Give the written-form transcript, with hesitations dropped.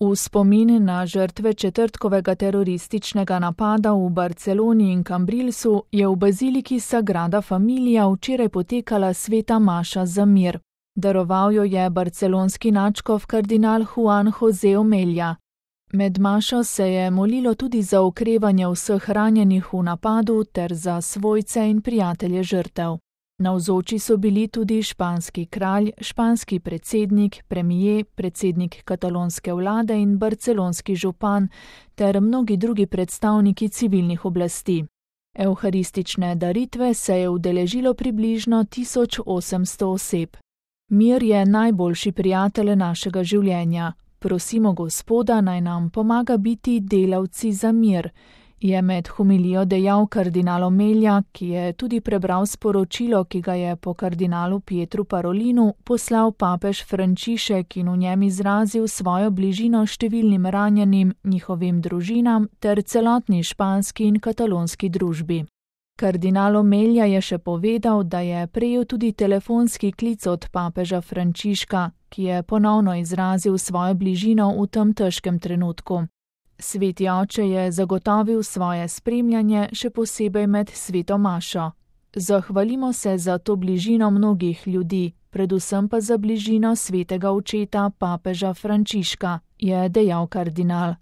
V spomin na žrtve četrtkovega terorističnega napada v Barceloni in Cambrilsu je v baziliki Sagrada Familia včeraj potekala sveta maša za mir. Daroval jo je barcelonski nadškof kardinal Juan José Omeja. Med mašo se je molilo tudi za okrevanje vseh ranjenih v napadu ter za svojce in prijatelje žrtev. Navzoči so bili tudi španski kralj, španski predsednik, premier, predsednik katalonske vlade in barcelonski župan ter mnogi drugi predstavniki civilnih oblasti. Evharistične daritve se je udeležilo približno 1800 oseb. Mir je najboljši prijatelj našega življenja. Prosimo Gospoda, naj nam pomaga biti delavci za mir, je med homilijo dejal kardinal Omeja, ki je tudi prebral sporočilo, ki ga je po kardinalu Pietru Parolinu poslal papež Frančišek in v njem izrazil svojo bližino številnim ranjenim, njihovim družinam ter celotni španski in katalonski družbi. Kardinal Omeja je še povedal, da je prejel tudi telefonski klic od papeža Frančiška, ki je ponovno izrazil svojo bližino v tem težkem trenutku. Sveti oče je zagotovil svoje spremljanje, še posebej med sveto mašo. Zahvalimo se za to bližino mnogih ljudi, predvsem pa za bližino svetega očeta papeža Frančiška, je dejal kardinal.